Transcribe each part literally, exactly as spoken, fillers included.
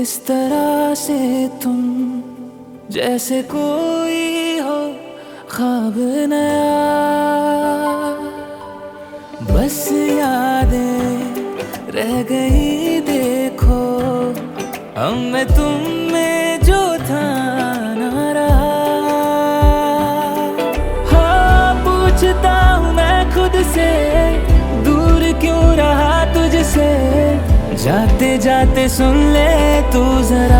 इस तरह से तुम जैसे कोई हो ख्वाब नया, बस यादें रह गई देखो, हम में तुम में जो था ना रहा। हाँ पूछता हूँ मैं खुद से, दूर क्यों रहा तुझसे, जाते जाते सुन ले तू जरा।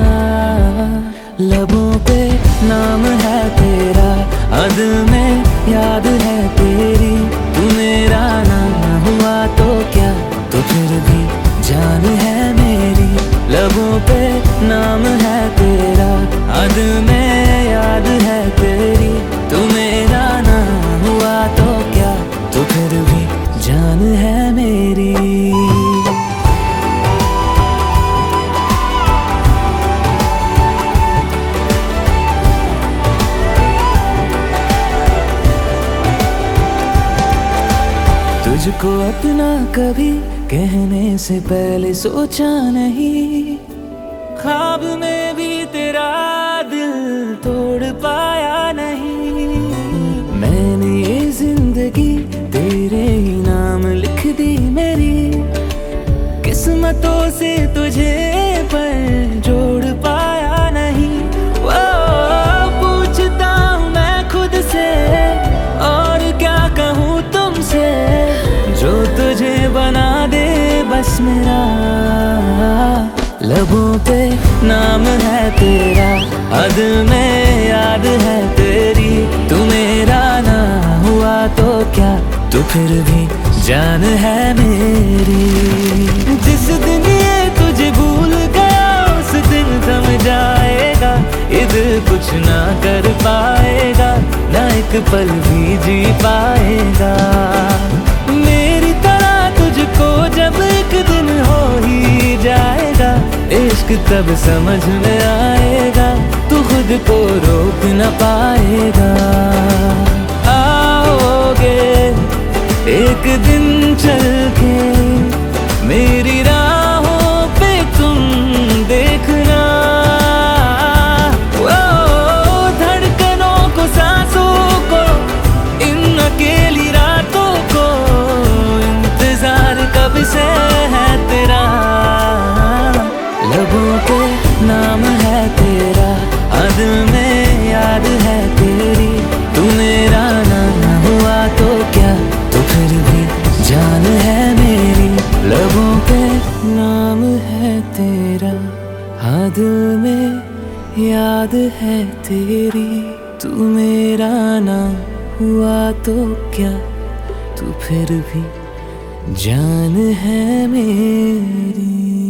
लबों पे नाम है तेरा, दिल में याद है तेरी, तू मेरा नाम हुआ तो क्या, तो फिर भी जान है मेरी। लबों पे नाम है तेरा, दिल में याद है तेरी, तू मेरा नाम हुआ तो क्या, तो फिर भी जान है मेरी। तुझको अपना कभी कहने से पहले सोचा नहीं, ख्वाब में भी तेरा दिल तोड़ पाया नहीं। मैंने ये जिंदगी तेरे ही नाम लिख दी मेरी, किस्मतों से तुझे पर जोड़ पाया नहीं। वो पूछता हूँ मैं खुद से, और क्या कहूँ तुमसे, जो तुझे बना दे बस मेरा। लबों पे नाम है तेरा, दिल में याद है तेरी, तू मेरा ना हुआ तो क्या, तो फिर भी जान है मेरी। जिस दिन ये तुझे भूल गया उस दिन थम जाएगा, ये दिल कुछ ना कर पाएगा, ना एक पल भी जी पाएगा। मेरी तरह तुझको जब एक दिन हो ही जाएगा, इश्क तब समझ में आएगा, तू खुद को रोक न पाएगा। आओगे एक दिन चल के मेरी राहों पे तुम देखना, ओ धड़कनों को सांसों को इन अकेली रातों को, इंतजार कब से है तेरा। लबों पे नाम है तेरा, दिल में याद है तेरी, तू मेरा नाम हुआ तो क्या, तो फिर भी जान है मेरी। लबों पे नाम है तेरा, दिल में याद है तेरी, तू मेरा नाम हुआ तो क्या, तो फिर भी जान है मेरी।